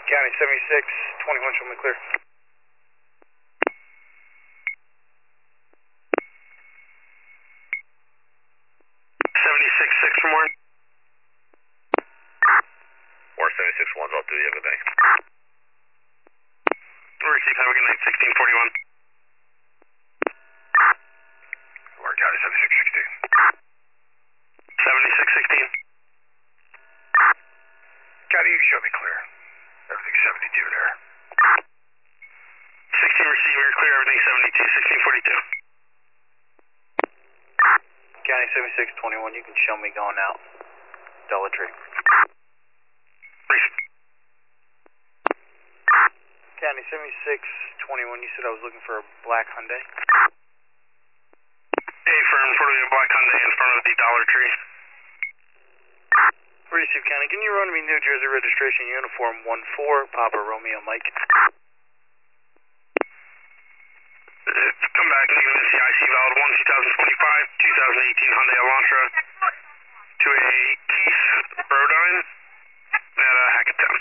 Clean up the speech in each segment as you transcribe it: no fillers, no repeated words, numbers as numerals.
County 76, 21, show me clear. 76-6 from Warren. Warren 76-1's all through. You have a good day. Receive, have a good night. 1641. Warren County 76-16. 76-16. County, you can show me clear. Everything's 72 there. 16 receive, you're clear. Everything 72. 1642. County 76, 21, you can show me going out. Dollar Tree. Receive. County 76, 21, you said I was looking for a black Hyundai. Affirm, for the black Hyundai in front of the Dollar Tree. Receive, County, can you run me New Jersey registration uniform 14, Papa Romeo Mike? Come back and give us the IC valid 1 2025 2018 Hyundai Elantra to a Keith Brodine at Hackettstown.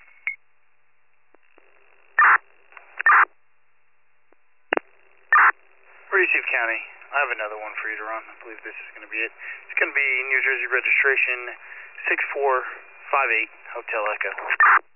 Receive, County, I have another one for you to run. I believe this is going to be it. It's going to be New Jersey registration 6458 Hotel Echo.